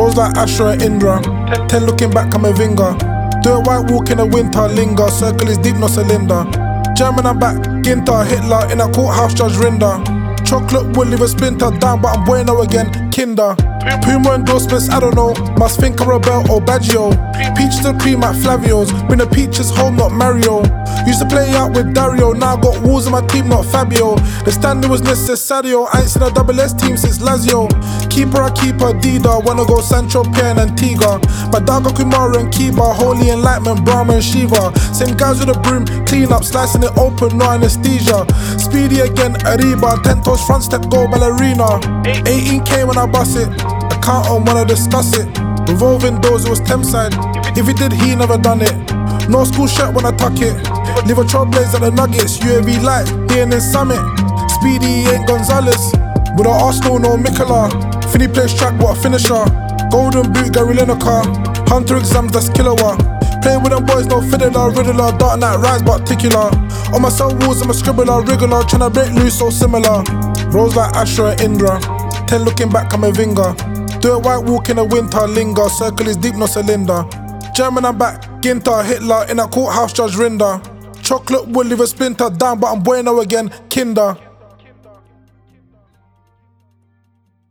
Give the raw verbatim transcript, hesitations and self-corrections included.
Rose like Astra and Indra. Ten looking back, I'm a Vinga. Do a white walk in the winter, linger. Circle is deep, no cylinder. German, I'm back. Ginter, Hitler in a courthouse, Judge Rinder. Chocolate would leave a splinter down, but I'm bueno again. Kinder. Puma endorsements, I don't know. Must think I'm Rebel or Baggio. Peach to cream at Flavio's. Bring the peaches home, not Mario. Used to play out with Dario. Now I got walls in my team, not Fabio. The standing was necessario. I ain't seen a double S team since Lazio. Keeper, I keep her Dida. Wanna go Sancho, Pen and Antigua. My Daga Kumara and Kiba. Holy Enlightenment, Brahma and Shiva. Same guys with a broom, clean up, slicing it open, no anesthesia. Speedy again, Ariba. Ten toes front step, go ballerina. eighteen K when I bust it. I can't on wanna discuss it. Revolving doors, it was Thameside. If he did, he never done it. No school shirt when I tuck it. Leave a trailblazer at the Nuggets. U A V light, being in Summit. Speedy ain't Gonzalez. With a Arsenal, no Mikola. Finny plays track, what a finisher. Golden boot, Gary Lineker. Hunter exams, that's kilowatt. Playing with them boys, no fiddler, riddler. Dark night rise, but particular. On my cell walls, I'm a scribbler, wriggler. Tryna break loose, so similar. Rose like Astra and Indra. Ten looking back, I'm a Vinga. Do a white walk in the winter, linger. Circle is deep, no cylinder. German, I'm back. Ginter, Hitler in a courthouse, Judge Rinder. Chocolate would leave a splinter down, but I'm bueno again. Kinder.